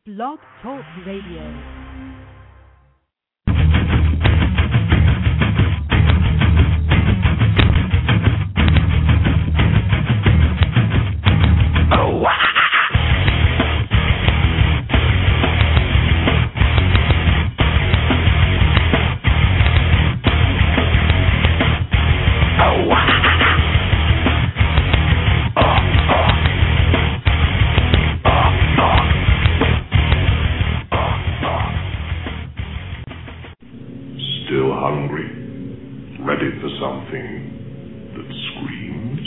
Blog Talk Radio. Still hungry, ready for something that screams?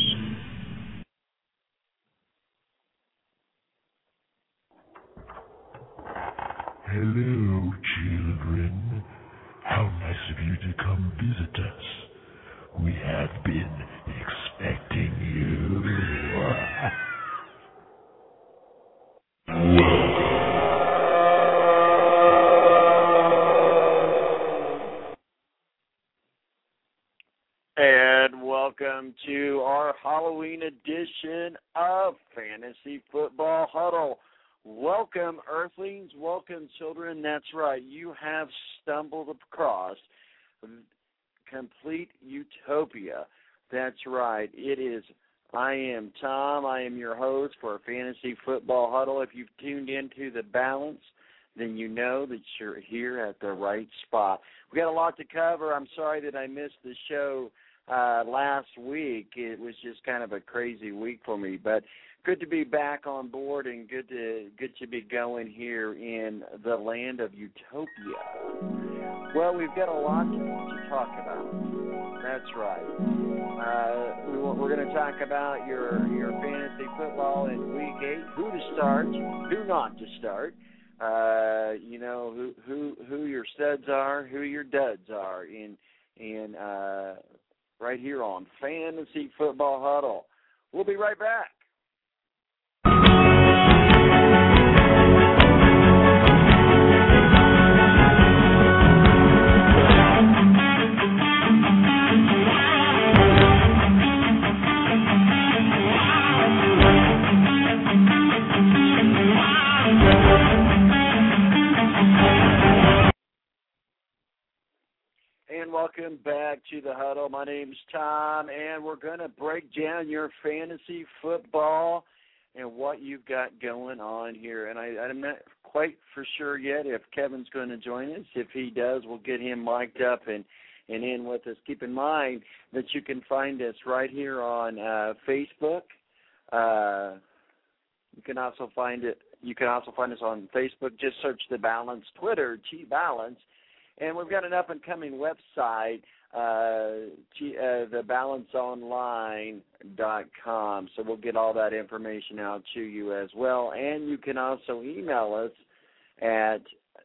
Hello, children. How nice of you to come visit us. We have been expecting you. And welcome to our Halloween edition of Fantasy Football Huddle. Welcome, Earthlings. Welcome, children. That's right. You have stumbled across complete utopia. That's right. It is. I am Tom. I am your host for Fantasy Football Huddle. If you've tuned into The Balance, then you know that you're here at the right spot. We got a lot to cover. I'm sorry that I missed the show last week. It was just kind of a crazy week for me, but good to be back on board and good to be going here in the land of utopia. Well, we've got a lot to talk about. That's right. We're going to talk about your fantasy football in Week 8, who to start, who not to start. Who your studs are, who your duds are in right here on Fantasy Football Huddle. We'll be right back. And welcome back to the Huddle. My name's Tom, and we're going to break down your fantasy football and what you've got going on here. And I'm not quite for sure yet if Kevin's going to join us. If he does, we'll get him mic'd up and in with us. Keep in mind that you can find us right here on Facebook. You can also find us on Facebook. Just search The Balance, Twitter, T-Balance. And we've got an up-and-coming website, thebalanceonline.com. So we'll get all that information out to you as well. And you can also email us at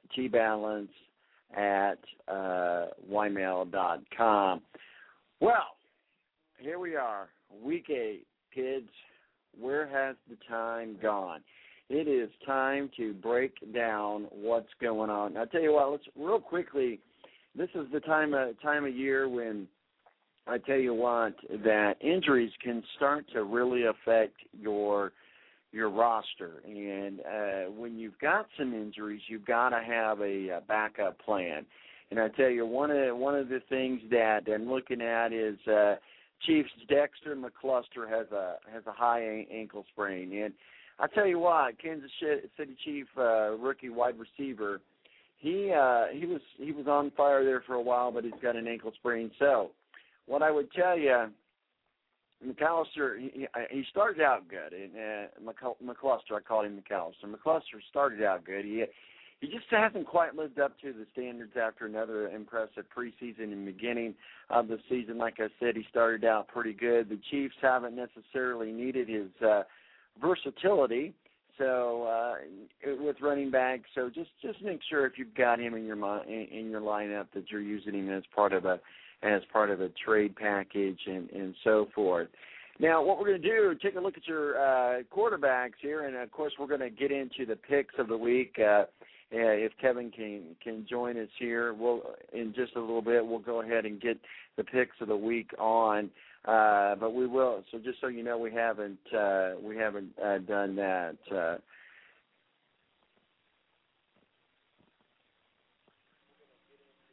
tbalance@ymail.com. Well, here we are, Week 8, kids. Where has the time gone? It is time to break down what's going on. I'll tell you what, let's real quickly, this is the time of year when I tell you what, that injuries can start to really affect your roster. And when you've got some injuries, you've got to have a backup plan. And I tell you, one of the things that I'm looking at is Chiefs Dexter McCluster has a high ankle sprain. And I tell you what, Kansas City Chief rookie wide receiver, he was on fire there for a while, but he's got an ankle sprain. So, what I would tell you, McAllister, he started out good. McCluster, I called him McAllister. McCluster started out good. He just hasn't quite lived up to the standards after another impressive preseason in the beginning of the season. Like I said, he started out pretty good. The Chiefs haven't necessarily needed his versatility, so with running back. So just make sure if you've got him in your lineup that you're using him as part of a trade package and so forth. Now, what we're going to do, take a look at your quarterbacks here, and of course we're going to get into the picks of the week. If Kevin can join us here, in just a little bit we'll go ahead and get the picks of the week on. But we will. So just so you know, we haven't done that.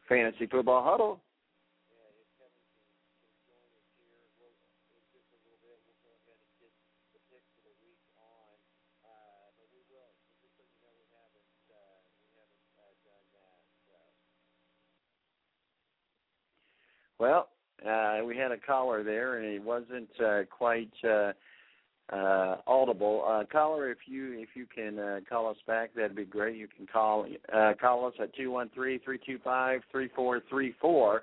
Fantasy Football Huddle. Well, we had a caller there, and it wasn't quite audible. Caller, if you can call us back, that'd be great. You can call us at 213-325-3434,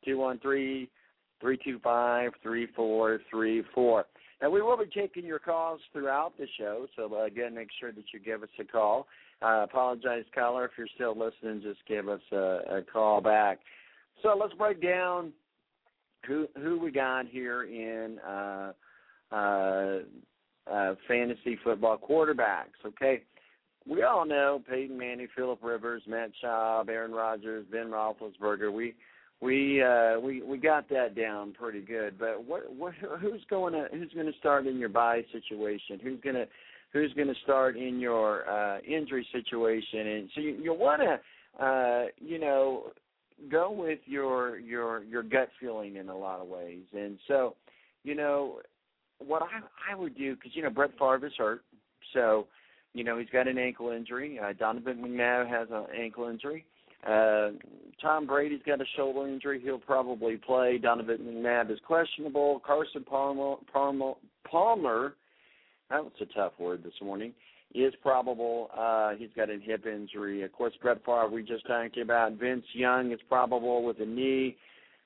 213-325-3434. Now, we will be taking your calls throughout the show, so again, make sure that you give us a call. Apologize, caller, if you're still listening, just give us a call back. So let's break down who we got here in fantasy football quarterbacks. Okay, we all know Peyton Manning, Phillip Rivers, Matt Schaub, Aaron Rodgers, Ben Roethlisberger. We got that down pretty good. But who's going to start in your bye situation? Who's going to start in your injury situation? And so you want to go with your gut feeling in a lot of ways. And so, what I would do, because, Brett Favre is hurt, so, he's got an ankle injury. Donovan McNabb has an ankle injury. Tom Brady's got a shoulder injury. He'll probably play. Donovan McNabb is questionable. Carson Palmer, that was a tough word this morning, is probable. He's got a hip injury. Of course, Brett Favre, we just talked about. Vince Young is probable with a knee.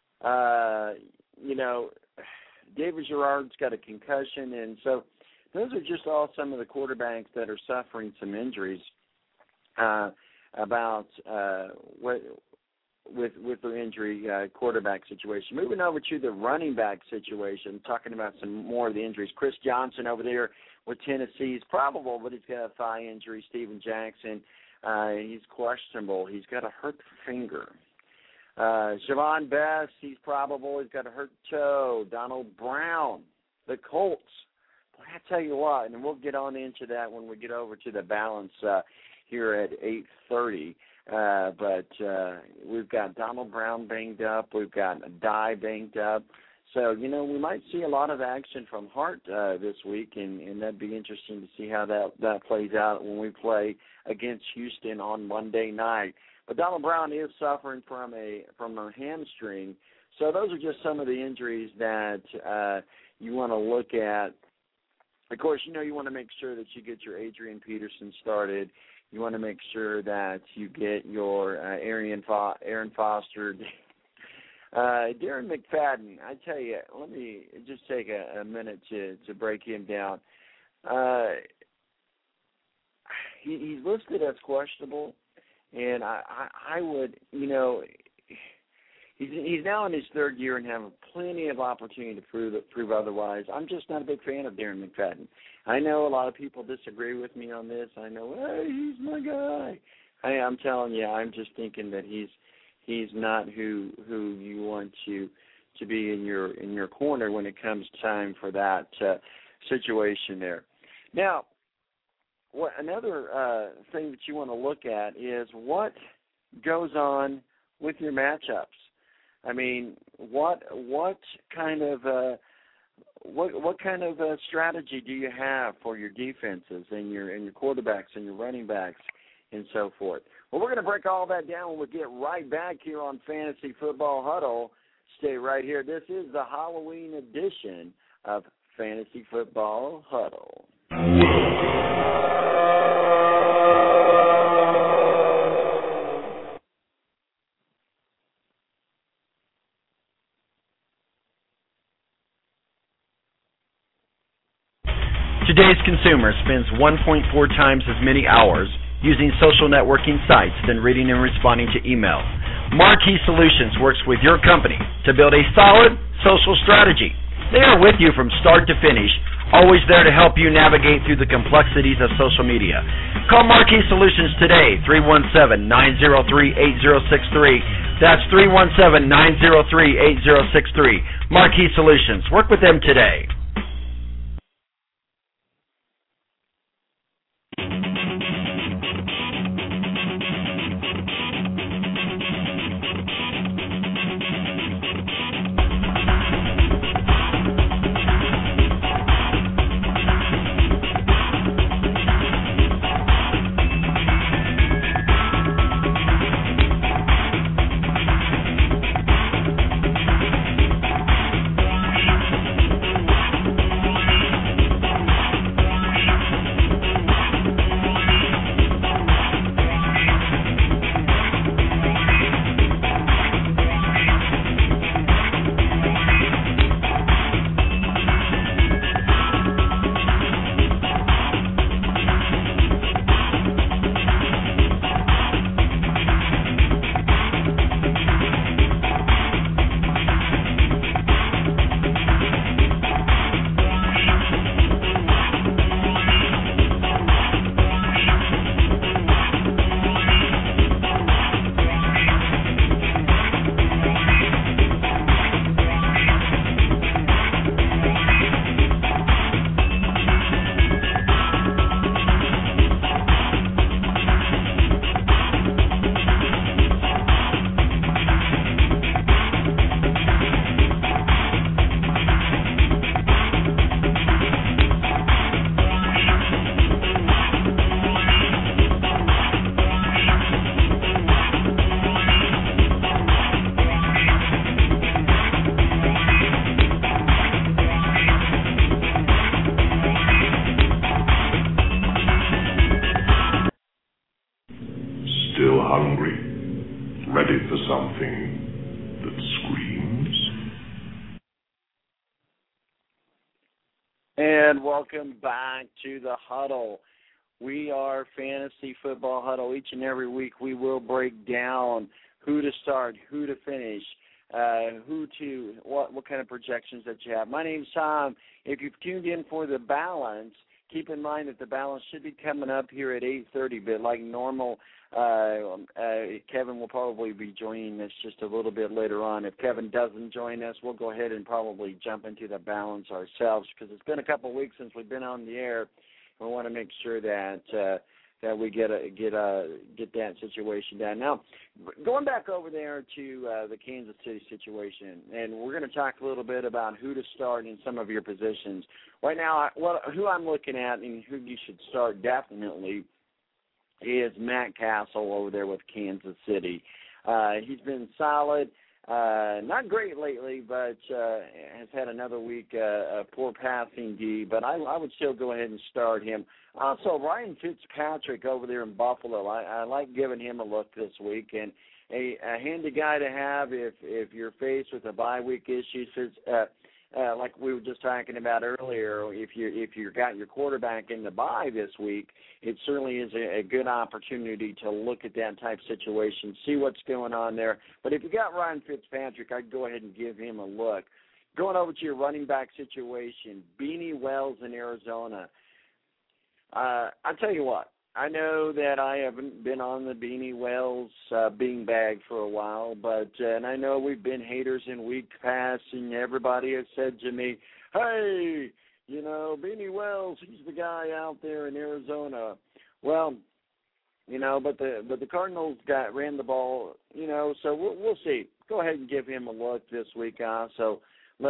David Girard's got a concussion. And so those are just all some of the quarterbacks that are suffering some injuries with their injury quarterback situation. Moving over to the running back situation, talking about some more of the injuries. Chris Johnson over there with Tennessee is probable, but he's got a thigh injury. Steven Jackson, he's questionable. He's got a hurt finger. Javon Best, he's probable. He's got a hurt toe. Donald Brown, the Colts. Boy, I tell you what, and we'll get on into that when we get over to the balance here at 8:30. But we've got Donald Brown banged up. We've got Dye banged up. So, we might see a lot of action from Hart this week, and that'd be interesting to see how that plays out when we play against Houston on Monday night. But Donald Brown is suffering from a hamstring. So those are just some of the injuries that you want to look at. Of course, you want to make sure that you get your Adrian Peterson started. You want to make sure that you get your Aaron Foster. Darren McFadden, I tell you, let me just take a minute to break him down. He's listed as questionable, and I would, he's now in his third year and having plenty of opportunity to prove otherwise. I'm just not a big fan of Darren McFadden. I know a lot of people disagree with me on this. I know, hey, he's my guy. I'm telling you, I'm just thinking that he's not who you want to be in your corner when it comes time for that situation there. Now, another thing that you want to look at is what goes on with your matchups. I mean, what kind of strategy do you have for your defenses and your quarterbacks and your running backs and so forth? Well, we're going to break all that down when we get right back here on Fantasy Football Huddle. Stay right here. This is the Halloween edition of Fantasy Football Huddle. Today's consumer spends 1.4 times as many hours using social networking sites than reading and responding to email. Marquee Solutions works with your company to build a solid social strategy. They are with you from start to finish, always there to help you navigate through the complexities of social media. Call Marquee Solutions today, 317-903-8063. That's 317-903-8063. Marquee Solutions. Work with them today. hungry, ready for something that screams? And welcome back to the Huddle. We are Fantasy Football Huddle. Each and every week we will break down who to start, who to finish, what kind of projections that you have. My name's Tom. If you've tuned in for the balance, keep in mind that the balance should be coming up here at 8:30, but like normal, Kevin will probably be joining us just a little bit later on. If Kevin doesn't join us, we'll go ahead and probably jump into the balance ourselves because it's been a couple of weeks since we've been on the air. We want to make sure that we get that situation down. Now, going back over there to the Kansas City situation, and we're going to talk a little bit about who to start in some of your positions. Right now, who I'm looking at and who you should start definitely is Matt Castle over there with Kansas City. He's been solid. Not great lately, but has had another week of poor passing D, but I would still go ahead and start him. Also, Ryan Fitzpatrick over there in Buffalo, I like giving him a look this week, and a handy guy to have if you're faced with a bye week issues. Like we were just talking about earlier, if you got your quarterback in the bye this week, it certainly is a good opportunity to look at that type of situation, see what's going on there. But if you got Ryan Fitzpatrick, I'd go ahead and give him a look. Going over to your running back situation, Beanie Wells in Arizona. I'll tell you what. I know that I haven't been on the Beanie Wells beanbag for a while, and I know we've been haters in weeks past, and everybody has said to me, hey, Beanie Wells, he's the guy out there in Arizona. Well, but the Cardinals ran the ball, so we'll see. Go ahead and give him a look this week. So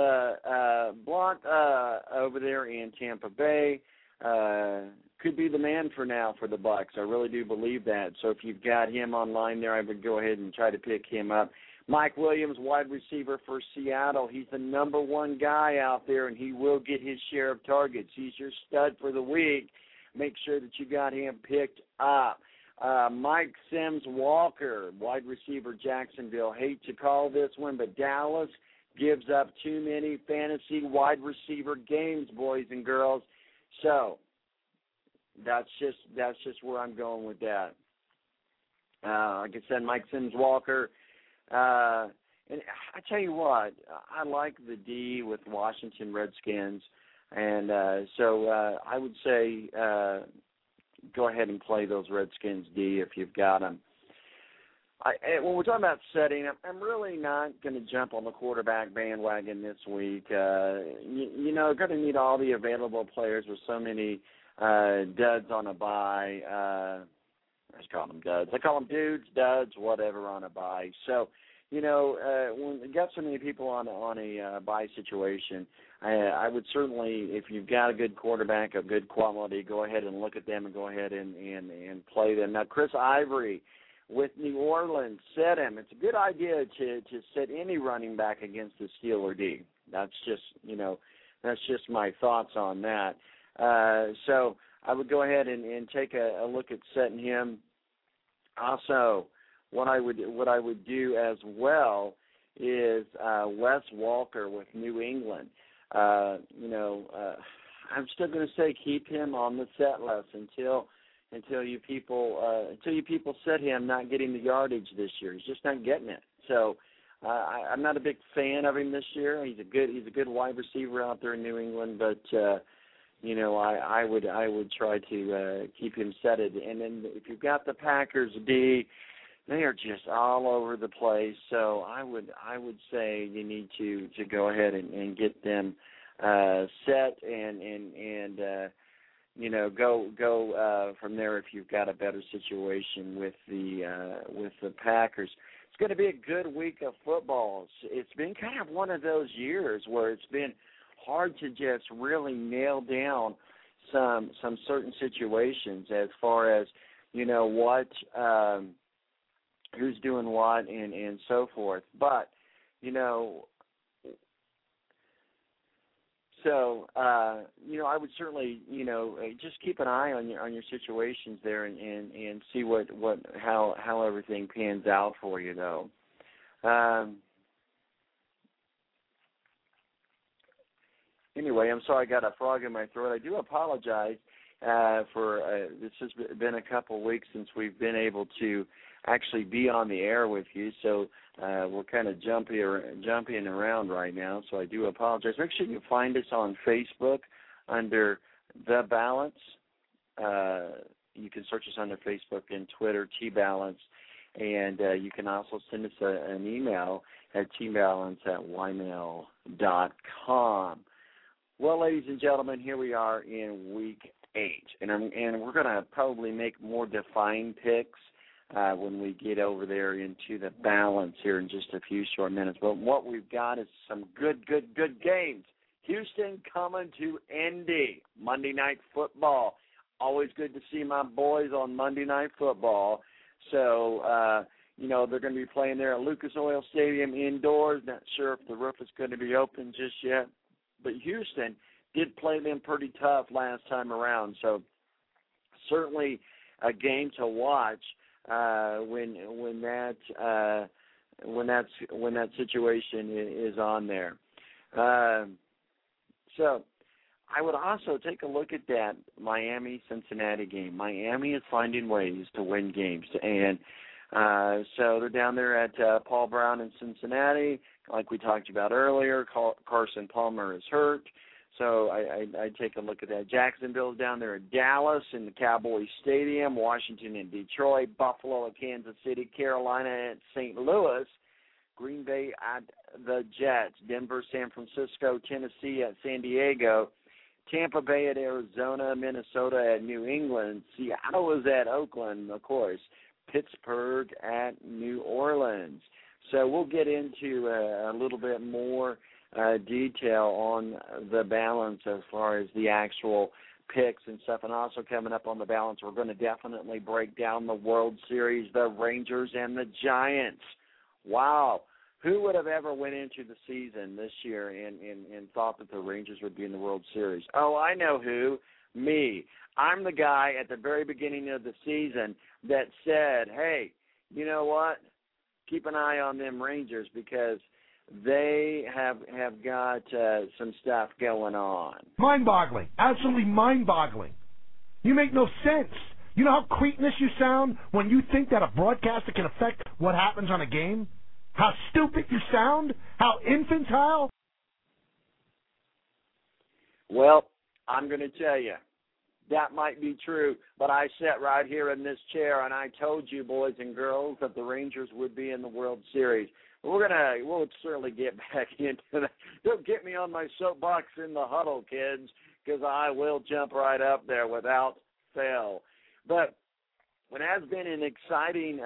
Blount over there in Tampa Bay, could be the man for now for the Bucs. I really do believe that. So if you've got him online there, I would go ahead and try to pick him up. Mike Williams, wide receiver for Seattle. He's the number one guy out there, and he will get his share of targets. He's your stud for the week. Make sure that you got him picked up. Mike Sims Walker, wide receiver, Jacksonville. Hate to call this one, but Dallas gives up too many fantasy wide receiver games, boys and girls. So that's just where I'm going with that. Like I said, Mike Sims Walker. And I tell you what, I like the D with Washington Redskins, and so I would say go ahead and play those Redskins D if you've got them. When we're talking about setting, I'm really not going to jump on the quarterback bandwagon this week. Going to need all the available players with so many duds on a bye. I just call them duds. I call them dudes, duds, whatever on a bye. So, when you got so many people on a bye situation, I would certainly, if you've got a good quarterback of good quality, go ahead and look at them and go ahead and play them. Now, Chris Ivory with New Orleans, set him. It's a good idea to set any running back against the Steeler D. That's just my thoughts on that. So I would go ahead and take a look at setting him. Also, what I would do as well is Wes Walker with New England. I'm still going to say keep him on the set list until you people set him not getting the yardage this year. He's just not getting it. So I'm not a big fan of him this year. He's a good wide receiver out there in New England, but I would try to keep him setted. And then if you've got the Packers D, they are just all over the place. So I would say you need to go ahead and get them set and go from there if you've got a better situation with the Packers. It's going to be a good week of football. It's been kind of one of those years where it's been hard to just really nail down some certain situations as far as what who's doing what and so forth. But So, I would certainly, just keep an eye on your situations there and see how everything pans out for you, though. Anyway, I'm sorry I got a frog in my throat. I do apologize for this has been a couple weeks since we've been able to actually be on the air with you, so we're kind of jumping around right now, so I do apologize. Make sure you find us on Facebook under The Balance. You can search us under Facebook and Twitter, T-Balance, and you can also send us an email at tbalance@ymail.com. Well, ladies and gentlemen, here we are in Week 8, and we're going to probably make more defined picks when we get over there into the balance here in just a few short minutes. But what we've got is some good games. Houston coming to Indy, Monday Night Football. Always good to see my boys on Monday Night Football. So, they're going to be playing there at Lucas Oil Stadium indoors. Not sure if the roof is going to be open just yet. But Houston did play them pretty tough last time around. So, certainly a game to watch when that situation is on there. So I would also take a look at that Miami-Cincinnati game. Miami is finding ways to win games, and so they're down there at Paul Brown in Cincinnati. Like we talked about earlier, Carson Palmer is hurt. So I take a look at that. Jacksonville's down there at Dallas in the Cowboys Stadium, Washington and Detroit, Buffalo at Kansas City, Carolina at St. Louis, Green Bay at the Jets, Denver, San Francisco, Tennessee at San Diego, Tampa Bay at Arizona, Minnesota at New England, Seattle is at Oakland, of course, Pittsburgh at New Orleans. So we'll get into a little bit more detail on the balance as far as the actual picks and stuff. And also coming up on the balance, we're going to definitely break down the World Series, the Rangers and the Giants. Wow. Who would have ever went into the season this year and thought that the Rangers would be in the World Series? Oh, I know who. Me. I'm the guy at the very beginning of the season that said, hey, you know what? Keep an eye on them Rangers because they have got some stuff going on. Mind-boggling. Absolutely mind-boggling. You make no sense. You know how cretinous you sound when you think that a broadcaster can affect what happens on a game? How stupid you sound? How infantile? Well, I'm going to tell you, that might be true, but I sat right here in this chair and I told you, boys and girls, that the Rangers would be in the World Series. We'll certainly get back into that. Don't get me on my soapbox in the huddle, kids, because I will jump right up there without fail. But it has been an exciting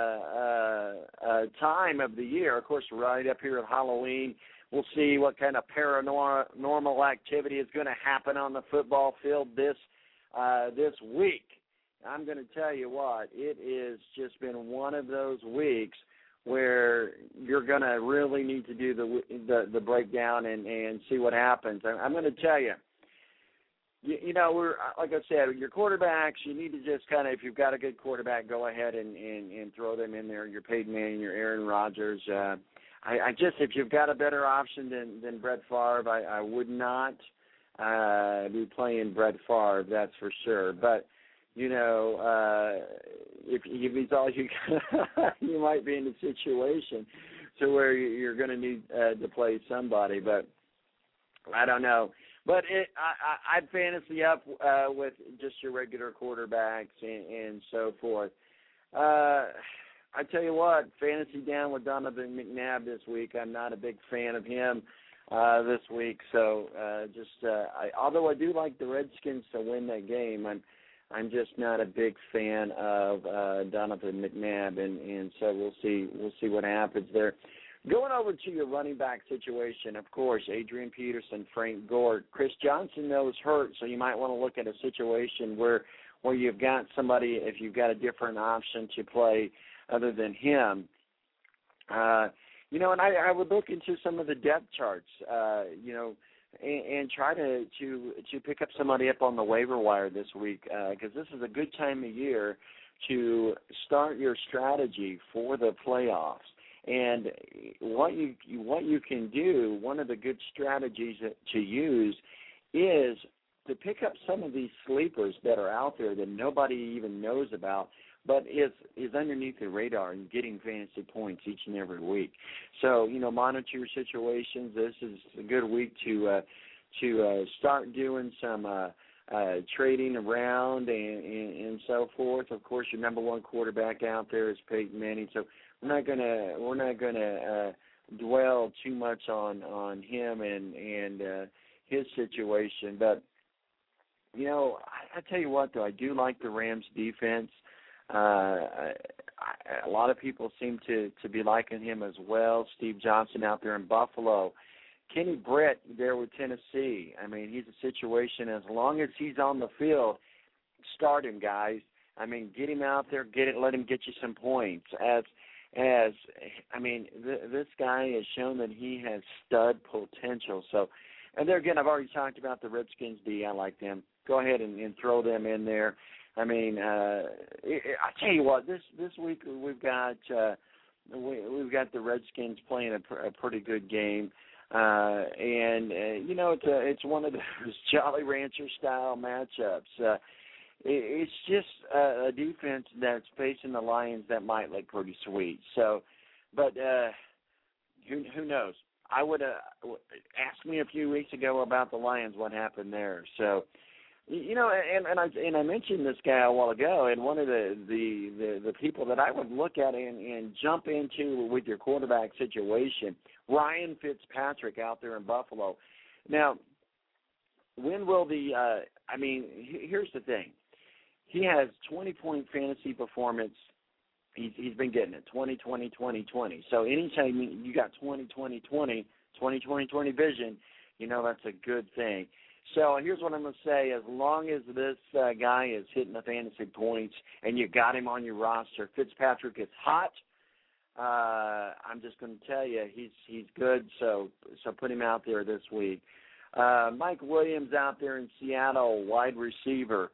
time of the year. Of course, right up here at Halloween, we'll see what kind of paranormal activity is going to happen on the football field this week. I'm going to tell you what, it has just been one of those weeks where you're going to really need to do the breakdown and see what happens. I'm going to tell you, we're like I said, your quarterbacks, you need to just kind of, if you've got a good quarterback, go ahead and throw them in there. Your Peyton Manning, your Aaron Rodgers. I just, if you've got a better option than Brett Favre, I would not be playing Brett Favre, that's for sure. But if he's all you got, you might be in a situation to where you're going to need to play somebody. But I don't know. But I'd fantasy up with just your regular quarterbacks and so forth. I tell you what, fantasy down with Donovan McNabb this week. I'm not a big fan of him this week. So although I do like the Redskins to win that game, I'm just not a big fan of Donovan McNabb, and so we'll see what happens there. Going over to your running back situation, of course, Adrian Peterson, Frank Gore. Chris Johnson, though, is hurt, so you might want to look at a situation where you've got somebody, if you've got a different option to play other than him. And I would look into some of the depth charts. and try to pick up somebody up on the waiver wire this week, because this is a good time of year to start your strategy for the playoffs. And what you can do, one of the good strategies to use is to pick up some of these sleepers that are out there that nobody even knows about, but is underneath the radar and getting fantasy points each and every week. So, monitor your situations. This is a good week to start doing some trading around and so forth. Of course, your number one quarterback out there is Peyton Manning. So we're not gonna dwell too much on him and his situation. But I tell you what, though, I do like the Rams defense. A lot of people seem to be liking him as well. Steve Johnson out there in Buffalo. Kenny Britt there with Tennessee. I mean, he's a situation, as long as he's on the field, start him, guys. I mean, get him out there, let him get you some points. This guy has shown that he has stud potential. So, and there again, I've already talked about the Redskins D. I like them. Go ahead and throw them in there. I mean, I tell you what, this week we've got the Redskins playing a pretty good game, it's one of those Jolly Rancher style matchups. It's just a defense that's facing the Lions that might look pretty sweet. So, but who knows? I would ask me a few weeks ago about the Lions, what happened there. So. I mentioned this guy a while ago, and one of the people that I would look at and jump into with your quarterback situation, Ryan Fitzpatrick out there in Buffalo. Now, when will here's the thing. He has 20-point fantasy performance. He's been getting it, 20, 20, 20, 20. So anytime you got 20, 20, 20, 20, 20, 20 vision, that's a good thing. So here's what I'm going to say. As long as this guy is hitting the fantasy points and you got him on your roster, Fitzpatrick is hot. I'm just going to tell you, he's good, so put him out there this week. Mike Williams out there in Seattle, wide receiver.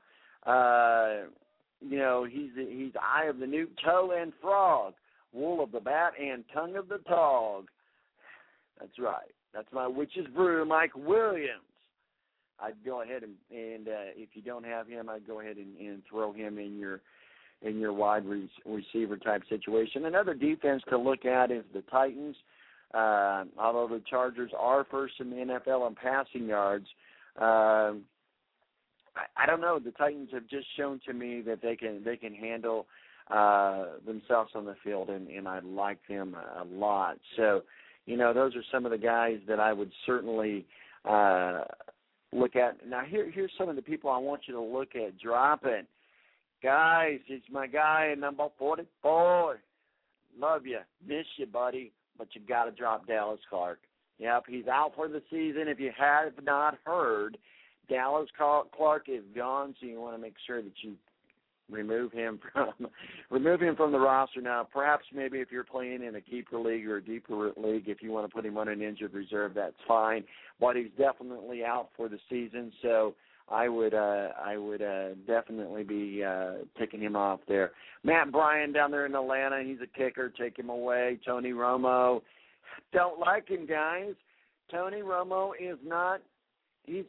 He's eye of the newt, toe and frog, wool of the bat and tongue of the dog. That's right. That's my witch's brew, Mike Williams. I'd go ahead and if you don't have him, I'd go ahead and throw him in your wide receiver type situation. Another defense to look at is the Titans. Although the Chargers are first in the NFL in passing yards, I don't know. The Titans have just shown to me that they can handle themselves on the field, and I like them a lot. So, those are some of the guys that I would certainly look at. Now, here's some of the people I want you to look at dropping. Guys, it's my guy, number 44. Love you. Miss you, buddy. But you got to drop Dallas Clark. Yep, he's out for the season. If you have not heard, Dallas Clark is gone, so you want to make sure that you remove him from the roster. Now, perhaps maybe if you're playing in a keeper league or a deeper league, if you want to put him on an injured reserve, that's fine. But he's definitely out for the season, so I would definitely be picking him off there. Matt Bryan down there in Atlanta, he's a kicker. Take him away. Tony Romo, don't like him, guys. Tony Romo is not. He's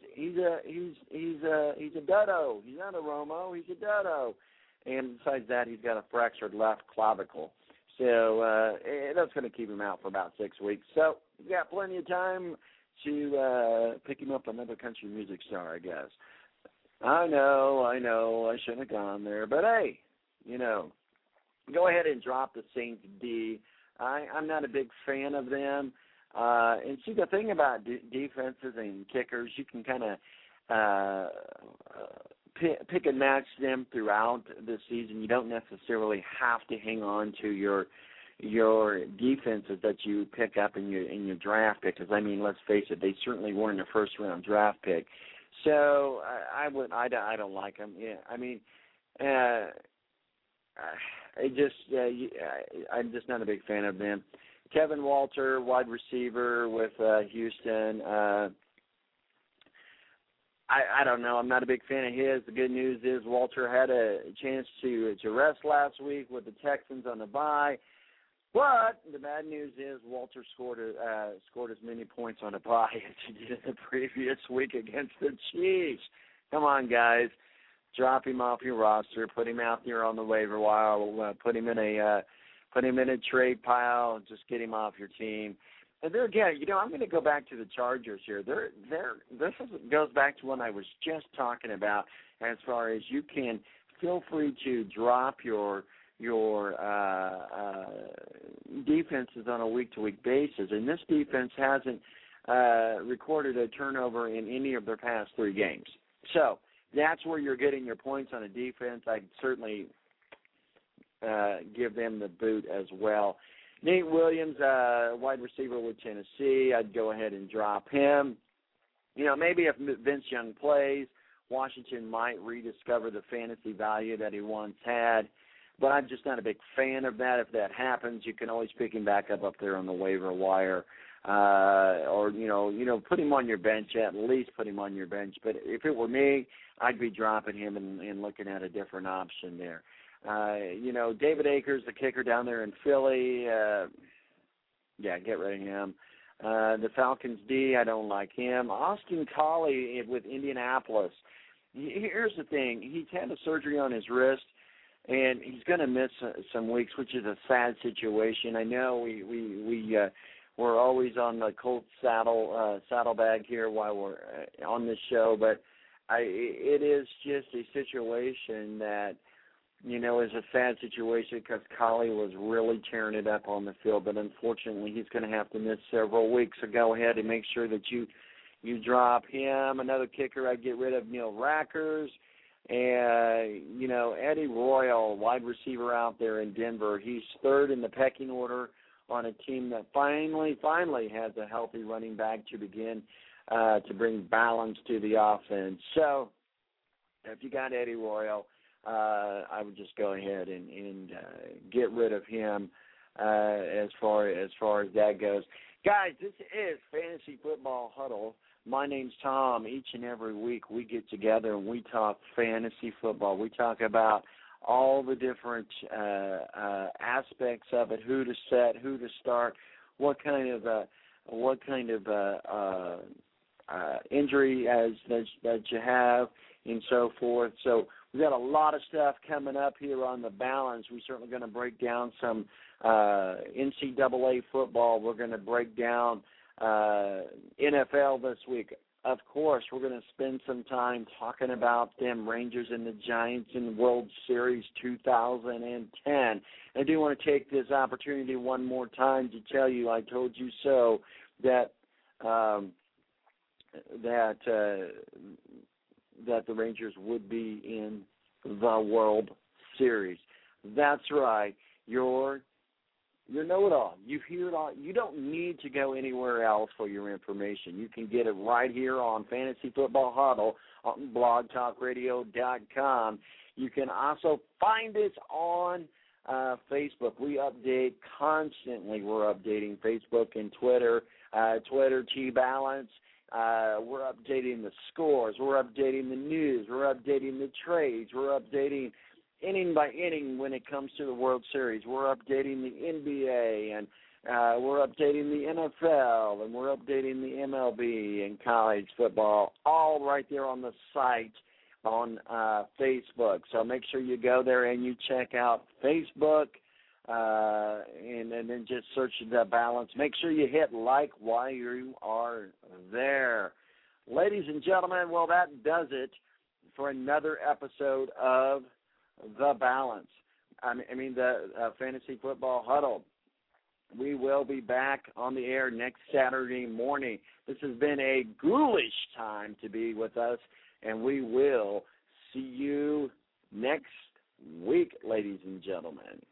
a duddo. He's not a Romo. He's a duddo. And besides that, he's got a fractured left clavicle. So that's going to keep him out for about 6 weeks. So you've got plenty of time to pick him up another country music star, I guess. I know, I shouldn't have gone there. But, hey, go ahead and drop the Saints D. I'm not a big fan of them. And see, the thing about defenses and kickers, you can kind of pick and match them throughout the season. You don't necessarily have to hang on to your defenses that you pick up in your draft pick. Because let's face it, they certainly weren't a first round draft pick. So I don't like them. Yeah, I'm just not a big fan of them. Kevin Walter, wide receiver with Houston. I don't know. I'm not a big fan of his. The good news is Walter had a chance to rest last week with the Texans on the bye. But the bad news is Walter scored as many points on a bye as he did the previous week against the Chiefs. Come on, guys. Drop him off your roster. Put him out there on the waiver wire. Put him in a trade pile. Just get him off your team. And there again, I'm going to go back to the Chargers here. This goes back to what I was just talking about as far as you can feel free to drop your defenses on a week-to-week basis. And this defense hasn't recorded a turnover in any of their past 3 games. So that's where you're getting your points on a defense. I'd certainly give them the boot as well. Nate Williams, wide receiver with Tennessee, I'd go ahead and drop him. Maybe if Vince Young plays, Washington might rediscover the fantasy value that he once had. But I'm just not a big fan of that. If that happens, you can always pick him back up there on the waiver wire. Or put him on your bench, at least put him on your bench. But if it were me, I'd be dropping him and looking at a different option there. David Akers, the kicker down there in Philly, get rid of him. The Falcons D, I don't like him. Austin Collie with Indianapolis. Here's the thing. He's had a surgery on his wrist, and he's going to miss some weeks, which is a sad situation. I know we're always on the Colts saddlebag here while we're on this show, but it is just a situation that, is a sad situation because Collie was really tearing it up on the field, but unfortunately he's going to have to miss several weeks. So go ahead and make sure that you drop him. Another kicker, I'd get rid of Neil Rackers. And, Eddie Royal, wide receiver out there in Denver, he's third in the pecking order on a team that finally has a healthy running back to begin to bring balance to the offense. So if you got Eddie Royal, I would just go ahead and get rid of him as far as that goes. Guys, this is Fantasy Football Huddle. My name's Tom. Each and every week we get together and we talk fantasy football. We talk about all the different aspects of it, who to set, who to start, what kind of injury that you have, and so forth. So we've got a lot of stuff coming up here on The Balance. We're certainly going to break down some NCAA football. We're going to break down NFL this week. Of course, we're going to spend some time talking about them Rangers and the Giants in World Series 2010. I do want to take this opportunity one more time to tell you, I told you so, that the Rangers would be in the World Series. That's right. You're know-it-all. You hear it all. You don't need to go anywhere else for your information. You can get it right here on Fantasy Football Huddle on blogtalkradio.com. You can also find us on Facebook. We update constantly. We're updating Facebook and Twitter. Twitter, T-Balance. We're updating the scores. We're updating the news. We're updating the trades. We're updating inning by inning when it comes to the World Series. We're updating the NBA, and we're updating the NFL, and we're updating the MLB and college football, all right there on the site on Facebook. So make sure you go there and you check out Facebook, and then just search The Balance. Make sure you hit like while you are there. Ladies and gentlemen, well, that does it for another episode of The Balance. The Fantasy Football Huddle. We will be back on the air next Saturday morning. This has been a ghoulish time to be with us, and we will see you next week, ladies and gentlemen.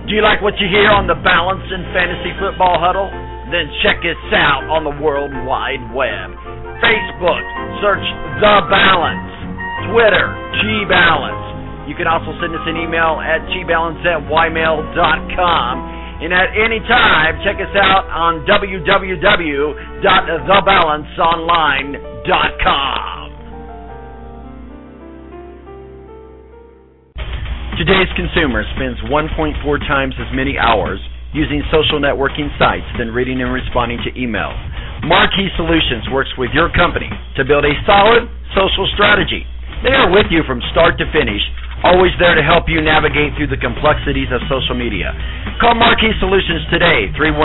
Do you like what you hear on the Balance and Fantasy Football Huddle? Then check us out on the World Wide Web. Facebook, search The Balance. Twitter, G-Balance. You can also send us an email at gbalance@ymail.com. And at any time, check us out on www.thebalanceonline.com. Today's consumer spends 1.4 times as many hours using social networking sites than reading and responding to email. Marquee Solutions works with your company to build a solid social strategy. They are with you from start to finish, always there to help you navigate through the complexities of social media. Call Marquee Solutions today,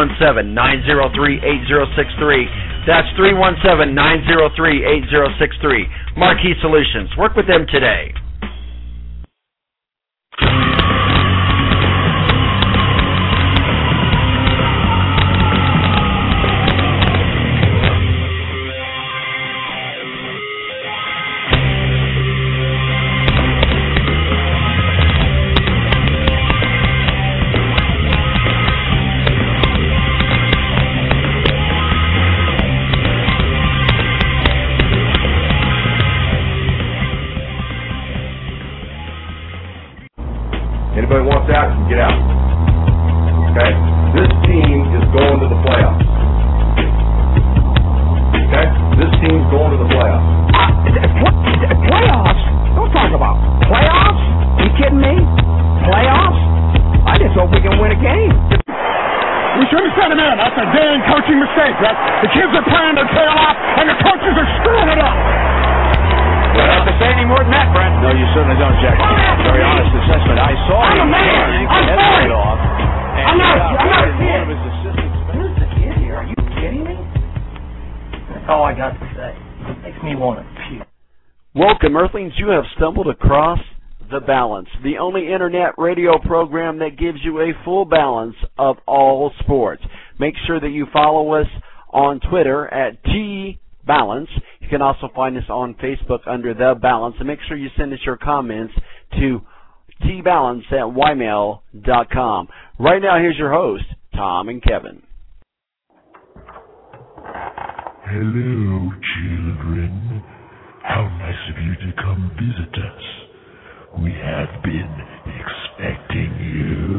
317-903-8063. That's 317-903-8063. Marquee Solutions. Work with them today. Anybody wants out, can get out. Okay? This team is going to the playoffs. Okay? This team's going to the playoffs. Playoffs? Don't talk about playoffs. Are you kidding me? Playoffs? I just hope we can win a game. We should have sent him in. That's a damn coaching mistake. The kids are playing their tail off, and the coaches are screwing it up. You don't have to say any more than that, Brent. No, you certainly don't, Jack. Very honest assessment. I saw I'm a him man. I'm sorry. off. I'm not a kid. One of his assistants. Who's the kid here? Are you kidding me? That's all I got to say. Makes me want to puke. Welcome, Earthlings. You have stumbled across The Balance, the only internet radio program that gives you a full balance of all sports. Make sure that you follow us on Twitter at TBalance. You can also find us on Facebook under The Balance. And make sure you send us your comments to tbalance@ymail.com. Right now, here's your host, Tom and Kevin. Hello, children. How nice of you to come visit us. We have been expecting you.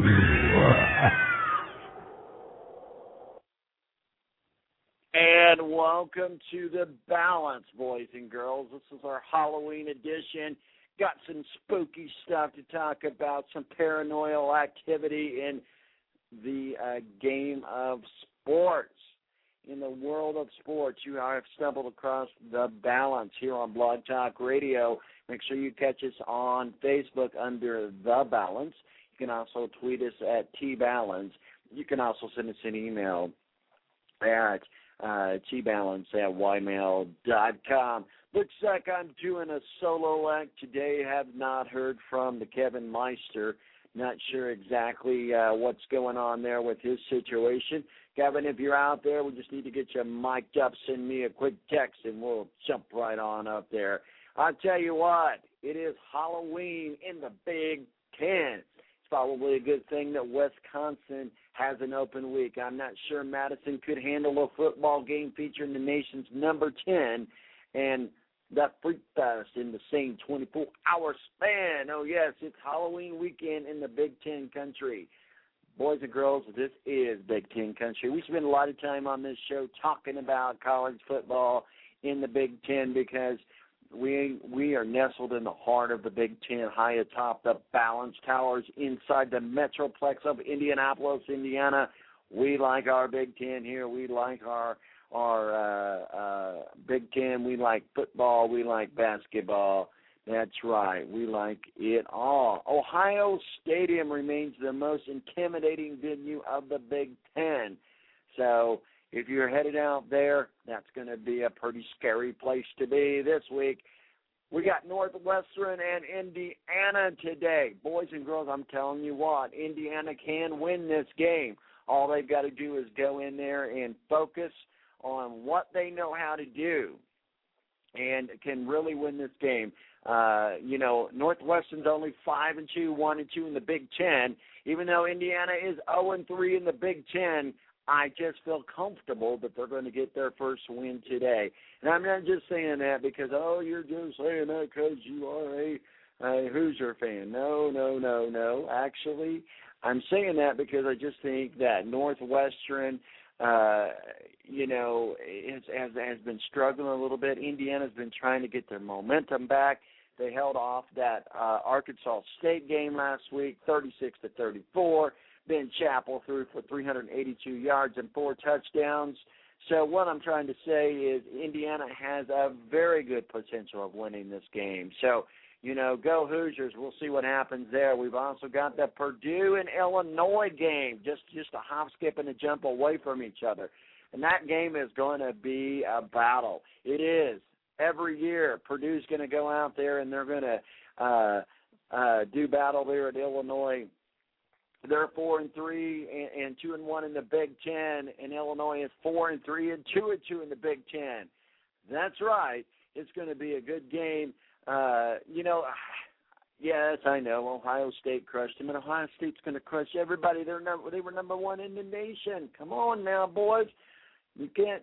And welcome to The Balance, boys and girls. This is our Halloween edition. Got some spooky stuff to talk about, some paranoid activity in the game of sports. In the world of sports, you have stumbled across The Balance here on Blog Talk Radio. Make sure you catch us on Facebook under The Balance. You can also tweet us at TBalance. You can also send us an email at tbalance@ymail.com. Looks like I'm doing a solo act today. Have not heard from the Kevin Meister. Not sure exactly what's going on there with his situation. Kevin, if you're out there, we just need to get you mic'd up. Send me a quick text, and we'll jump right on up there. I'll tell you what, it is Halloween in the Big Ten. It's probably a good thing that Wisconsin has an open week. I'm not sure Madison could handle a football game featuring the nation's number 10 and that Freak Fest in the same 24-hour span. Oh, yes, it's Halloween weekend in the Big Ten country. Boys and girls, this is Big Ten country. We spend a lot of time on this show talking about college football in the Big Ten because we are nestled in the heart of the Big Ten, high atop the Balance Towers inside the Metroplex of Indianapolis, Indiana. We like our Big Ten here. We like our Big Ten. We like football. We like basketball. That's right. We like it all. Ohio Stadium remains the most intimidating venue of the Big Ten. So if you're headed out there, that's going to be a pretty scary place to be this week. We got Northwestern and Indiana today. Boys and girls, I'm telling you what, Indiana can win this game. All they've got to do is go in there and focus on what they know how to do. and can really win this game. Northwestern's only 5-2, 1-2 in the Big Ten. Even though Indiana is 0-3 in the Big Ten, I just feel comfortable that they're going to get their first win today. And I'm not just saying that because, you're just saying that because you are a Hoosier fan. No. Actually, I'm saying that because I just think that Northwestern, has been struggling a little bit. Indiana's been trying to get their momentum back. They held off that Arkansas State game last week, 36-34. Ben Chappell threw for 382 yards and 4 touchdowns. So what I'm trying to say is Indiana has a very good potential of winning this game. So, go Hoosiers. We'll see what happens there. We've also got the Purdue and Illinois game, just a hop, skip, and a jump away from each other. And that game is going to be a battle. It is. Every year, Purdue's going to go out there and they're going to do battle there at Illinois. They're 4-3 and 2-1 in the Big Ten, and Illinois is 4-3 and 2-2 in the Big Ten. That's right. It's going to be a good game. Yes, I know. Ohio State crushed them, and Ohio State's going to crush everybody. They were number one in the nation. Come on now, boys. You can't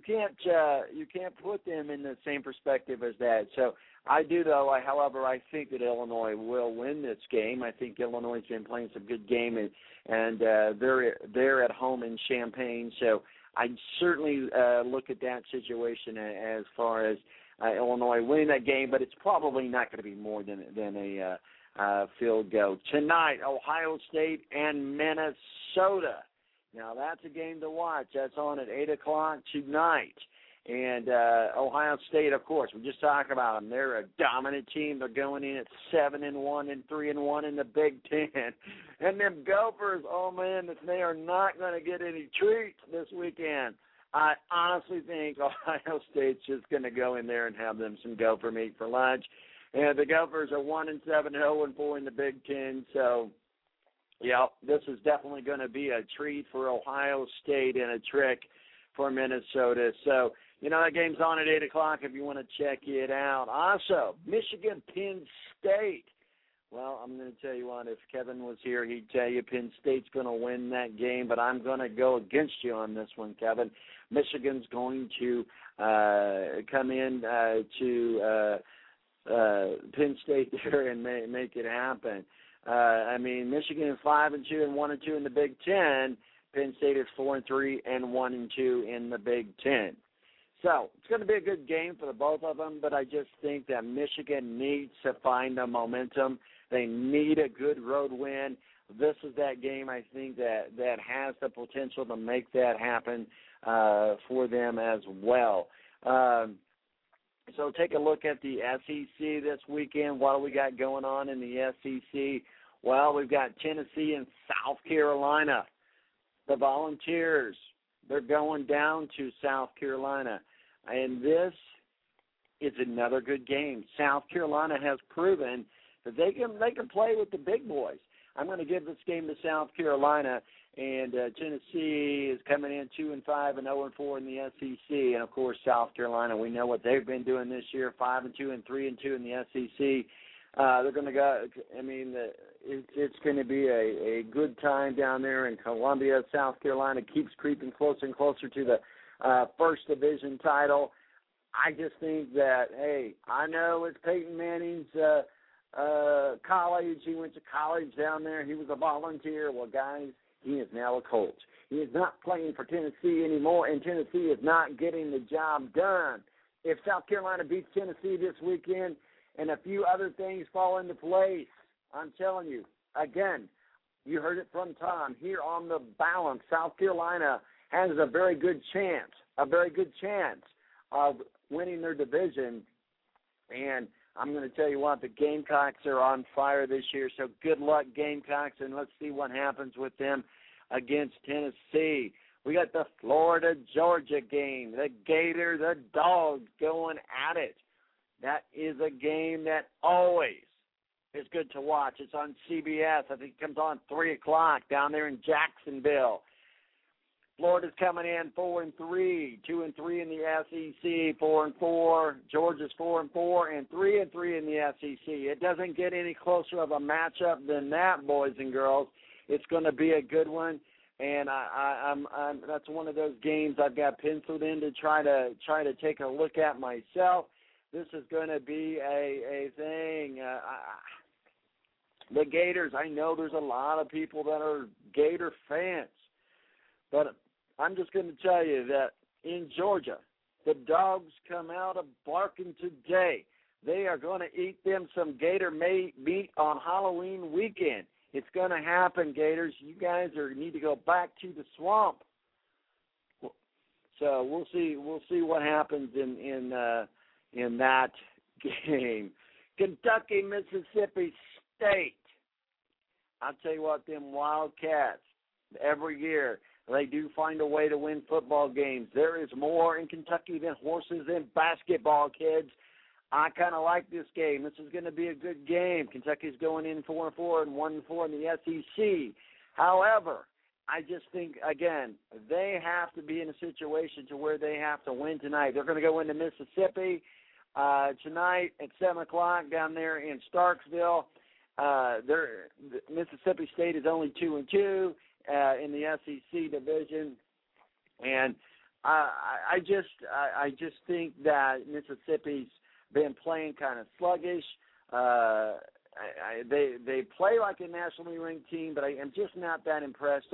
put them in the same perspective as that. So I do, though. However, I think that Illinois will win this game. I think Illinois has been playing some good game, and they're at home in Champaign. So I certainly look at that situation as far as Illinois winning that game, but it's probably not going to be more than a field goal. Tonight, Ohio State and Minnesota. Now, that's a game to watch. That's on at 8 o'clock tonight. And Ohio State, of course, we just talked about them. They're a dominant team. They're going in at 7-1 and 3-1 in the Big Ten. And them Gophers, oh, man, they are not going to get any treats this weekend. I honestly think Ohio State's just going to go in there and have them some gopher meat for lunch. And the Gophers are 1-7, 0-4 in the Big Ten. So, yeah, this is definitely going to be a treat for Ohio State and a trick for Minnesota. So, that game's on at 8 o'clock if you want to check it out. Also, Michigan, Penn State. Well, I'm going to tell you what, if Kevin was here, he'd tell you Penn State's going to win that game, but I'm going to go against you on this one, Kevin. Michigan's going to come in to Penn State there and make it happen. Michigan is 5-2 and 1-2 in the Big Ten. Penn State is 4-3 and 1-2 in the Big Ten. So it's going to be a good game for the both of them, but I just think that Michigan needs to find the momentum. They need a good road win. This is that game, I think, that has the potential to make that happen for them as well. So take a look at the SEC this weekend. What do we got going on in the SEC? Well, we've got Tennessee and South Carolina. The Volunteers, they're going down to South Carolina. And this is another good game. South Carolina has proven that they can play with the big boys. I'm going to give this game to South Carolina, and Tennessee is coming in 2-5 and 0-4 in the SEC. And, of course, South Carolina, we know what they've been doing this year, 5-2 and 3-2 in the SEC. They're going to go. It's going to be a good time down there in Columbia. South Carolina keeps creeping closer and closer to the first division title. I just think that, hey, I know it's Peyton Manning's college. He went to college down there. He was a Volunteer. Well, guys, he is now a coach. He is not playing for Tennessee anymore, and Tennessee is not getting the job done. If South Carolina beats Tennessee this weekend and a few other things fall into place, I'm telling you, again, you heard it from Tom here on The Balance. South Carolina has a very good chance of winning their division. And I'm going to tell you what, the Gamecocks are on fire this year, so good luck, Gamecocks, and let's see what happens with them against Tennessee. We got the Florida-Georgia game, the Gators, the Dogs going at it. That is a game that always is good to watch. It's on CBS. I think it comes on 3 o'clock down there in Jacksonville. Florida's coming in 4-3, 2-3 in the SEC, 4-4. Georgia's 4-4, and 3-3 in the SEC. It doesn't get any closer of a matchup than that, boys and girls. It's going to be a good one, and I'm that's one of those games I've got penciled in to try to take a look at myself. This is going to be a thing. The Gators, I know there's a lot of people that are Gator fans, but I'm just going to tell you that in Georgia, the dogs come out of barking today. They are going to eat them some Gator meat on Halloween weekend. It's going to happen, Gators. You guys need to go back to the swamp. So we'll see what happens in that game. Kentucky, Mississippi State. I'll tell you what, them Wildcats, every year, they do find a way to win football games. There is more in Kentucky than horses in basketball, kids. I kind of like this game. This is going to be a good game. Kentucky's going in 4-4 and 1-4 in the SEC. However, I just think, again, they have to be in a situation to where they have to win tonight. They're going to go into Mississippi tonight at 7 o'clock down there in Starksville. Mississippi State is only 2-2 in the SEC division, and I just think that Mississippi's been playing kind of sluggish. They play like a nationally ranked team, but I am just not that impressed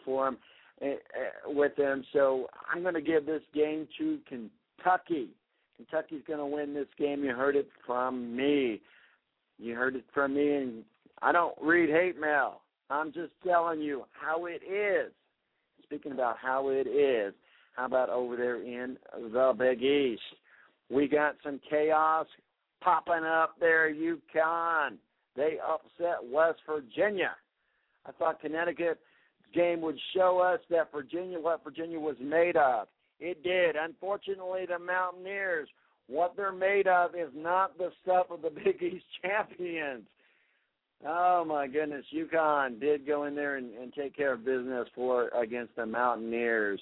with them. So I'm going to give this game to Kentucky. Kentucky's going to win this game. You heard it from me. And I don't read hate mail. I'm just telling you how it is. Speaking about how it is, how about over there in the Big East? We got some chaos popping up there, UConn. They upset West Virginia. I thought Connecticut's game would show us that what Virginia was made of. It did. Unfortunately, the Mountaineers, what they're made of is not the stuff of the Big East champions. Oh, my goodness. UConn did go in there and take care of business against the Mountaineers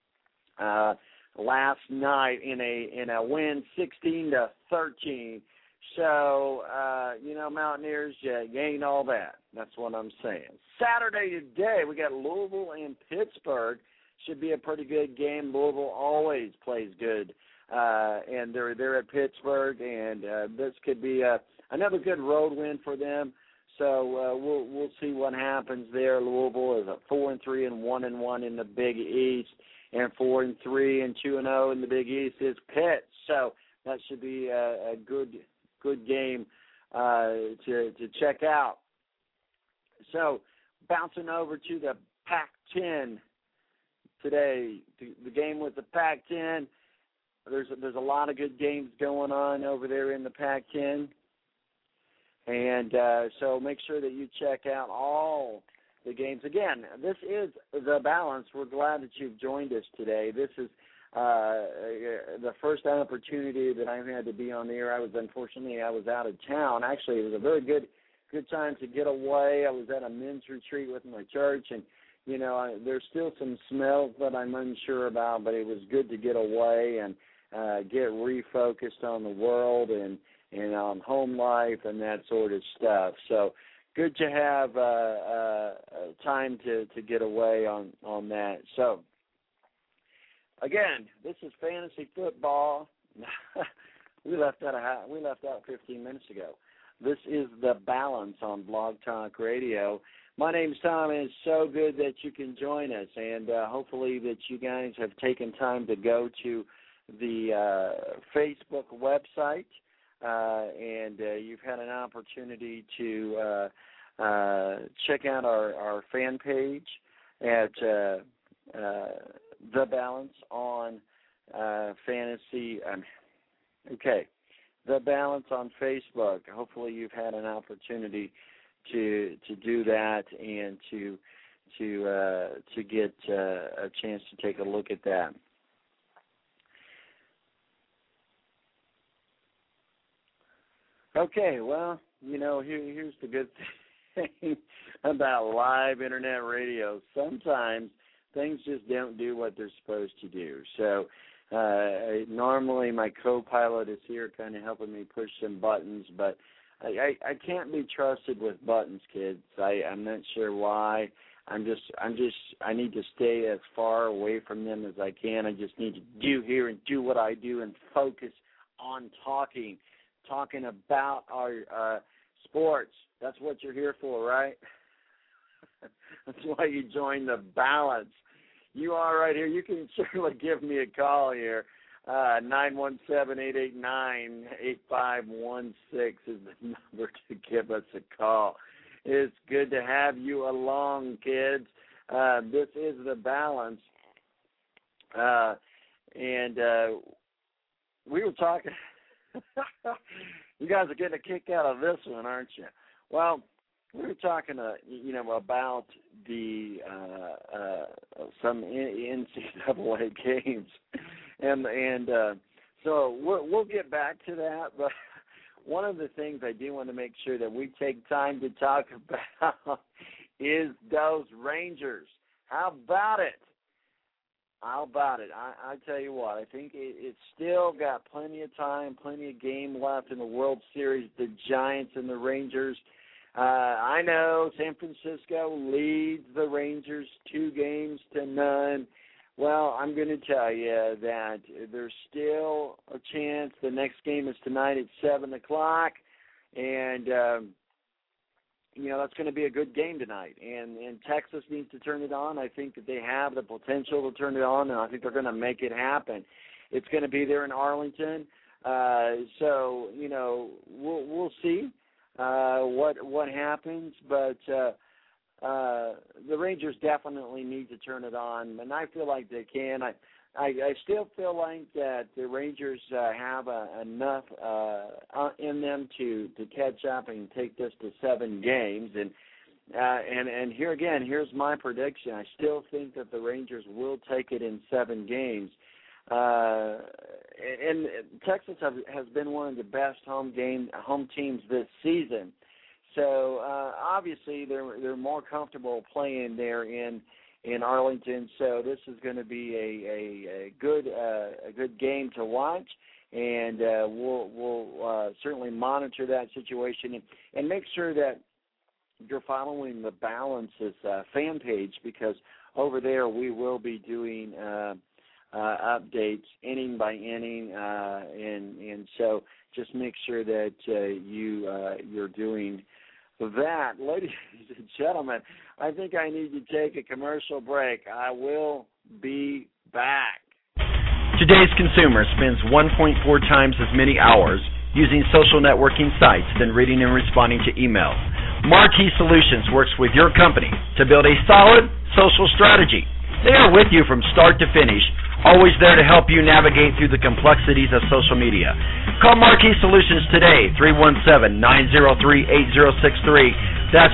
last night in a win 16-13. So, Mountaineers, you ain't all that. That's what I'm saying. Saturday today, we got Louisville and Pittsburgh. Should be a pretty good game. Louisville always plays good, and they're at Pittsburgh, and this could be another good road win for them. So we'll see what happens there. Louisville is at 4-3 and 1-1 in the Big East, and 4-3 and 2-0 in the Big East is Pitt. So that should be a good game to check out. So bouncing over to the Pac-10 today, the game with the Pac-10. There's a lot of good games going on over there in the Pac-10. And so make sure that you check out all the games. Again, this is The Balance. We're glad that you've joined us today. This is the first opportunity that I've had to be on the air. I was out of town. Actually, it was a very good time to get away. I was at a men's retreat with my church, and there's still some smells that I'm unsure about, but it was good to get away and get refocused on the world and on home life and that sort of stuff. So good to have time to get away on that. So, again, this is fantasy football. we left out 15 minutes ago. This is The Balance on Blog Talk Radio. My name's Tom, and it's so good that you can join us, and hopefully that you guys have taken time to go to the Facebook website, and you've had an opportunity to check out our fan page at The Balance on Fantasy. The Balance on Facebook. Hopefully you've had an opportunity to do that and to get a chance to take a look at that. Okay, well, here's the good thing about live internet radio. Sometimes things just don't do what they're supposed to do. So normally my co-pilot is here kind of helping me push some buttons, but I can't be trusted with buttons, kids. I'm not sure why. I need to stay as far away from them as I can. I just need to do here and do what I do and focus on talking about our sports. That's what you're here for, right? That's why you joined the Balance. You are right here. You can certainly give me a call here. 917-889-8516 is the number to give us a call. It's good to have you along, kids. This is the Balance. And we were talking. You guys are getting a kick out of this one, aren't you? Well, we were talking, about the some NCAA games, and so we'll get back to that. But one of the things I do want to make sure that we take time to talk about is those Rangers. How about it? I tell you what, I think it's still got plenty of time, plenty of game left in the World Series, the Giants and the Rangers. I know San Francisco leads the Rangers 2-0. Well, I'm going to tell you that there's still a chance. The next game is tonight at 7 o'clock, and that's going to be a good game tonight. And Texas needs to turn it on. I think that they have the potential to turn it on, and I think they're going to make it happen. It's going to be there in Arlington. So we'll see what happens. But the Rangers definitely need to turn it on, and I feel like they can. I still feel like that the Rangers have enough in them to catch up and take this to 7 games. And here again, here's my prediction. I still think that the Rangers will take it in 7 games. And Texas has been one of the best home teams this season. So obviously they're more comfortable playing there in Arlington. So this is going to be a good game to watch, and we'll certainly monitor that situation and make sure that you're following the Balance's fan page, because over there we will be doing updates inning by inning, and so just make sure that you're doing that. Ladies and gentlemen, I think I need to take a commercial break. I will be back. Today's consumer spends 1.4 times as many hours using social networking sites than reading and responding to email. Marquee Solutions works with your company to build a solid social strategy. They are with you from start to finish, always there to help you navigate through the complexities of social media. Call Marquee Solutions today, 317-903-8063. That's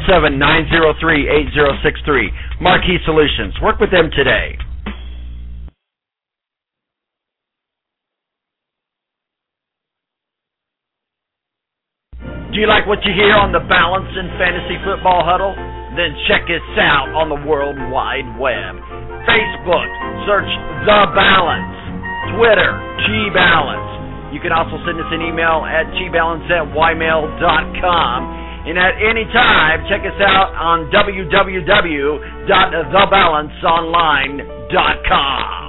317-903-8063. Marquee Solutions. Work with them today. Do you like what you hear on the Balance and Fantasy Football Huddle? Then check us out on the World Wide Web. Facebook, search The Balance. Twitter, G-Balance. You can also send us an email at gbalance@ymail.com. And at any time, check us out on www.thebalanceonline.com.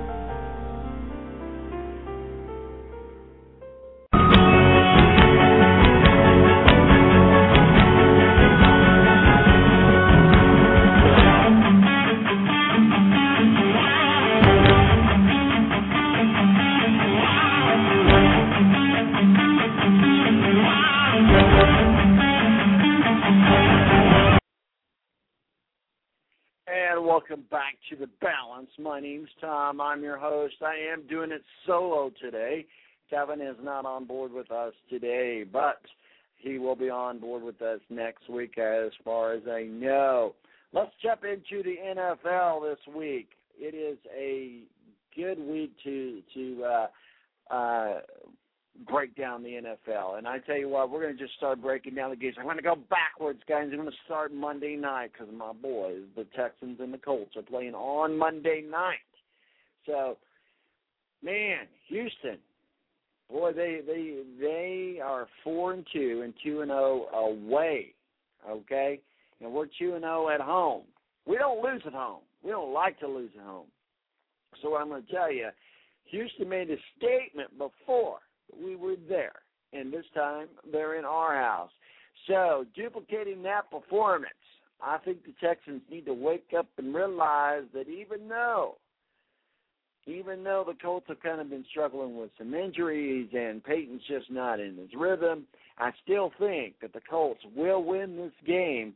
Welcome back to The Balance. My name's Tom. I'm your host. I am doing it solo today. Kevin is not on board with us today, but he will be on board with us next week as far as I know. Let's jump into the NFL this week. It is a good week to break down the NFL. And I tell you what, we're going to just start breaking down the games. I'm going to go backwards, guys. I'm going to start Monday night because my boys, the Texans and the Colts, are playing on Monday night. So, man, Houston, boy, they are 4-2 and 2-0 away, okay? And we're 2-0 at home. We don't lose at home. We don't like to lose at home. So what I'm going to tell you, Houston made a statement before we were there, and this time they're in our house. So duplicating that performance, I think the Texans need to wake up and realize that even though the Colts have kind of been struggling with some injuries and Peyton's just not in his rhythm, I still think that the Colts will win this game,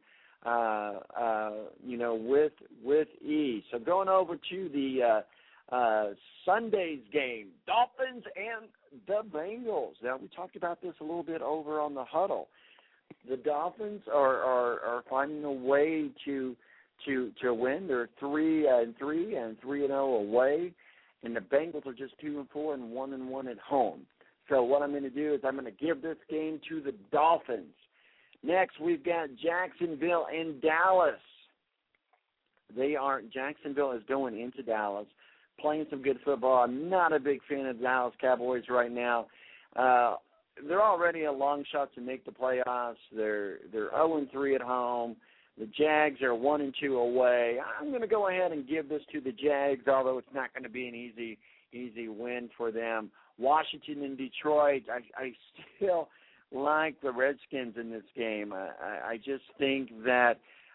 with ease. So going over to the Sunday's game, Dolphins and the Bengals. Now, we talked about this a little bit over on the huddle. The Dolphins are finding a way to win. They're 3-3 and 3-0 away, and the Bengals are just 2-4 and 1-1 at home. So what I'm going to do is I'm going to give this game to the Dolphins. Next, we've got Jacksonville and Dallas. Jacksonville is going into Dallas, playing some good football. I'm not a big fan of the Dallas Cowboys right now. They're already a long shot to make the playoffs. They're 0-3 at home. The Jags are 1-2 away. I'm going to go ahead and give this to the Jags, although it's not going to be an easy win for them. Washington and Detroit, I still like the Redskins in this game. I just think that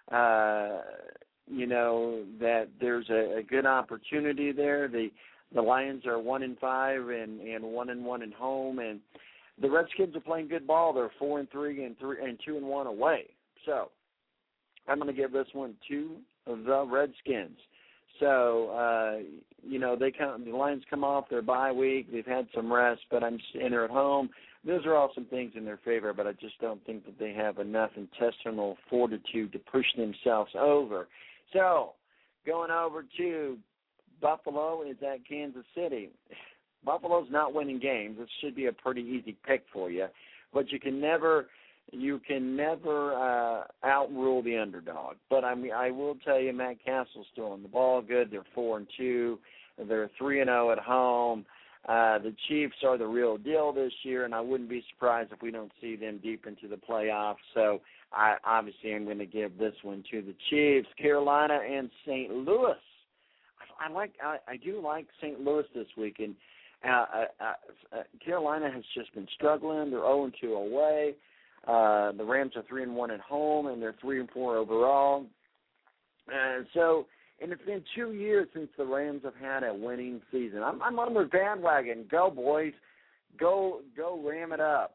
that there's a good opportunity there. The Lions are 1-5 and 1-1 at home, and the Redskins are playing good ball. They're 4-3 and 2-1 away. So I'm going to give this one to the Redskins. So the Lions come off their bye week. They've had some rest, but and they're at home. Those are all some things in their favor, but I just don't think that they have enough intestinal fortitude to push themselves over. So, going over to Buffalo is at Kansas City. Buffalo's not winning games. This should be a pretty easy pick for you, but you can never outrule the underdog. But I will tell you, Matt Castle's still on the ball good. They're 4-2. They're 3-0 at home. The Chiefs are the real deal this year, and I wouldn't be surprised if we don't see them deep into the playoffs. So I'm going to give this one to the Chiefs. Carolina and St. Louis. I do like St. Louis this week, and Carolina has just been struggling. They're 0-2 away. The Rams are 3-1 at home, and they're 3-4 overall. And it's been 2 years since the Rams have had a winning season. I'm on their bandwagon. Go, boys. Go ram it up.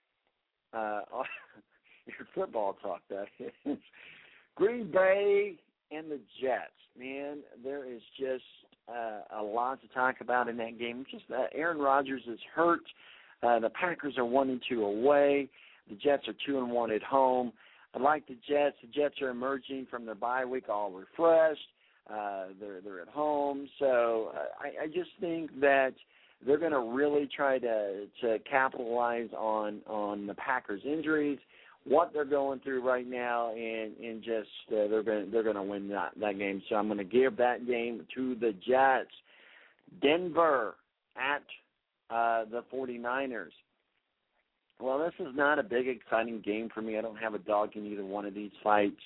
Your football talk, that is. Green Bay and the Jets. Man, there is just a lot to talk about in that game. Just Aaron Rodgers is hurt. The Packers are 1-2 away. The Jets are 2-1 at home. I like the Jets. The Jets are emerging from their bye week all refreshed. They're at home, so I just think that they're going to really try to capitalize on the Packers' injuries, what they're going through right now, and just they're going to win that game. So I'm going to give that game to the Jets. Denver at the 49ers. Well, this is not a big, exciting game for me. I don't have a dog in either one of these fights.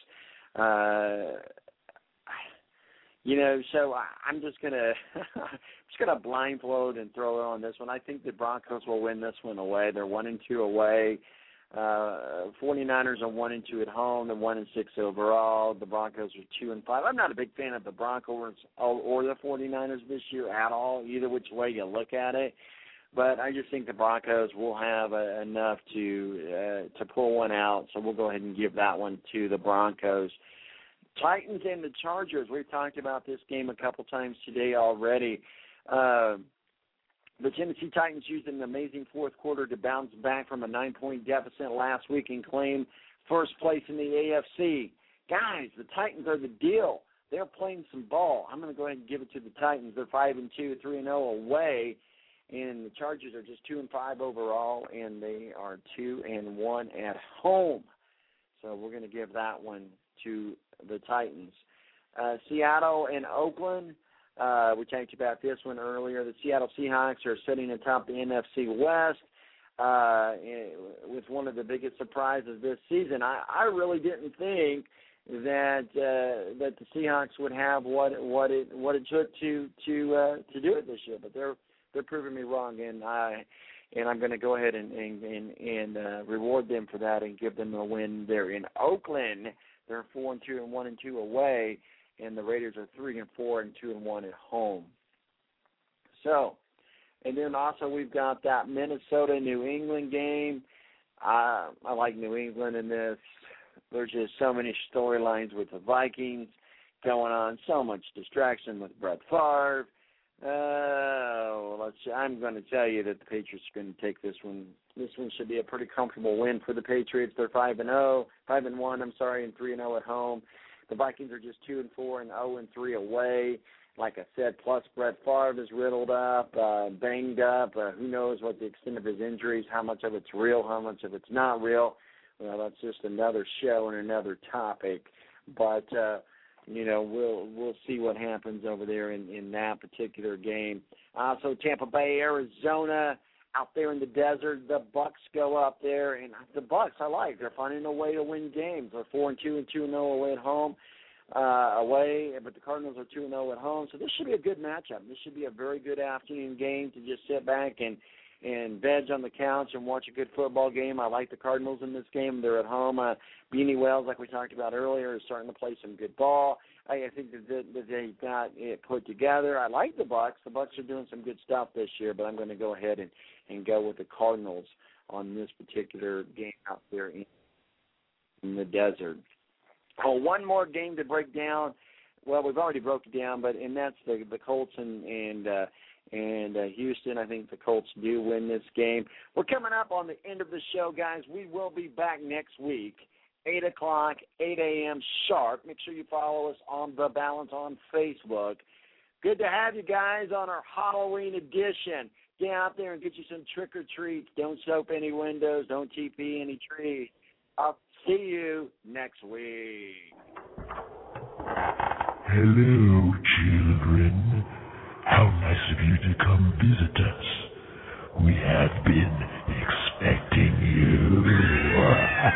So I'm just gonna blindfold and throw it on this one. I think the Broncos will win this one away. They're 1-2 away. 49ers are 1-2 at home. They're 1-6 overall. The Broncos are 2-5. I'm not a big fan of the Broncos or the 49ers this year at all, either which way you look at it. But I just think the Broncos will have enough to pull one out. So we'll go ahead and give that one to the Broncos. Titans and the Chargers. We've talked about this game a couple times today already. The Tennessee Titans used an amazing fourth quarter to bounce back from a 9-point deficit last week and claim first place in the AFC. Guys, the Titans are the deal. They're playing some ball. I'm going to go ahead and give it to the Titans. They're 5-2, 3-0 away. And the Chargers are just 2-5 overall, and they are 2-1 at home. So we're going to give that one to the Titans. Seattle and Oakland. We talked about this one earlier. The Seattle Seahawks are sitting atop the NFC West with one of the biggest surprises this season. I really didn't think that the Seahawks would have what it took to do it this year, but they're proving me wrong, and I'm going to go ahead and reward them for that and give them a win there in Oakland. They're 4-2 and 1-2 away, and the Raiders are 3-4 and 2-1 at home. So, and then also we've got that Minnesota-New England game. I like New England in this. There's just so many storylines with the Vikings going on, so much distraction with Brett Favre. I'm going to tell you that the Patriots are going to take this one. This one should be a pretty comfortable win for the Patriots. They're 5-1, and 3-0 at home. The Vikings are just 2-4 and 0-3 away. Like I said, plus Brett Favre is riddled up, banged up. Who knows what the extent of his injuries, how much of it's real, how much of it's not real. Well, that's just another show and another topic. But we'll see what happens over there in that particular game. So Tampa Bay, Arizona, out there in the desert, the Bucs go up there, and the Bucs I like. They're finding a way to win games. They're 4-2 and 2-0 away at home, but the Cardinals are 2-0 at home. So this should be a good matchup. This should be a very good afternoon game to just sit back and veg on the couch and watch a good football game. I like the Cardinals in this game. They're at home. Beanie Wells, like we talked about earlier, is starting to play some good ball. I think that they've got it put together. I like the Bucs. The Bucs are doing some good stuff this year, but I'm going to go ahead and go with the Cardinals on this particular game out there in the desert. Oh, one more game to break down. Well, we've already broke it down, and that's the Colts and Houston. I think the Colts do win this game. We're coming up on the end of the show, guys. We will be back next week, 8 o'clock, 8 a.m. sharp. Make sure you follow us on The Balance on Facebook. Good to have you guys on our Halloween edition. Get out there and get you some trick-or-treats. Don't soap any windows. Don't TP any trees. I'll see you next week. Hello, children. How nice of you to come visit us. We have been expecting you.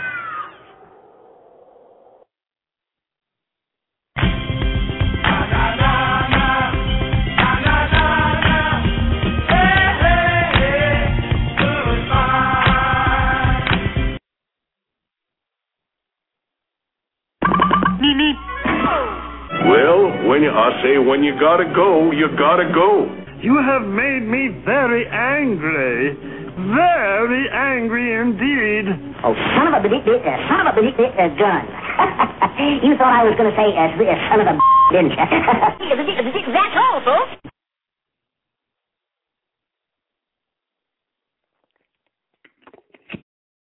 Well, when you gotta go, you gotta go. You have made me very angry. Very angry indeed. Oh, son of a gun. You thought I was going to say son of a didn't you? That's all, folks.